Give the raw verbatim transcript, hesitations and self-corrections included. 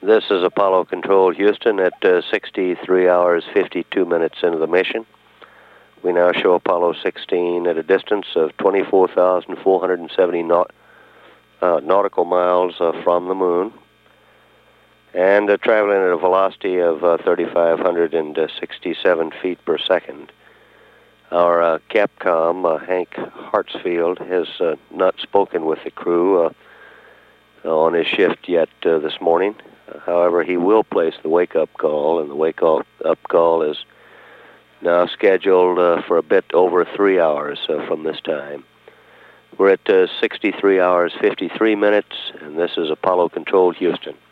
This is Apollo Control Houston at uh, sixty-three hours, fifty-two minutes into the mission. We now show Apollo sixteen at a distance of twenty-four thousand four hundred seventy naut uh, nautical miles uh, from the moon, and uh, traveling at a velocity of uh, three thousand five hundred sixty-seven feet per second. Our uh, Capcom, uh, Hank Hartsfield, has uh, not spoken with the crew uh, on his shift yet uh, this morning. Uh, however, he will place the wake-up call, and the wake-up call is now scheduled uh, for a bit over three hours uh, from this time. We're at uh, sixty-three hours, fifty-three minutes, and this is Apollo Control Houston.